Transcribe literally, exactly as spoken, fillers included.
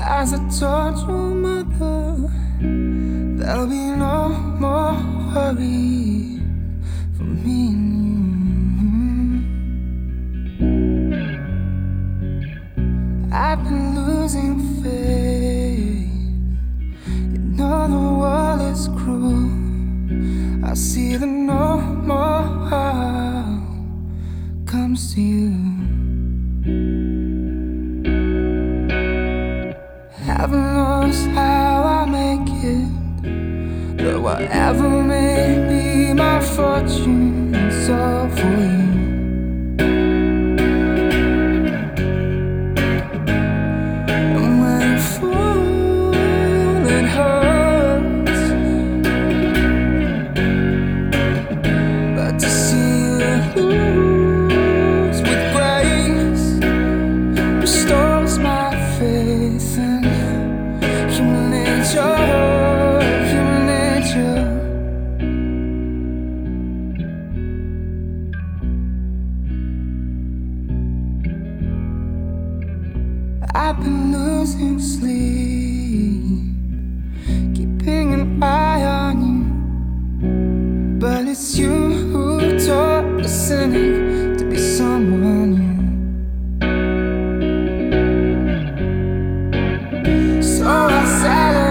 As I told your mother, there'll be no more worry for me and you. I've been losing faith. You know the world is cruel. I see that no more harm comes to you. Heaven knows how I'll make it, but whatever may be my fortune, it's all for you. And when you fall, it hurts, but to see you lose with grace restores my faith in human nature, human nature. I've been losing sleep, keeping an eye on you, but it's you who taught the cynic to be someone new. So I said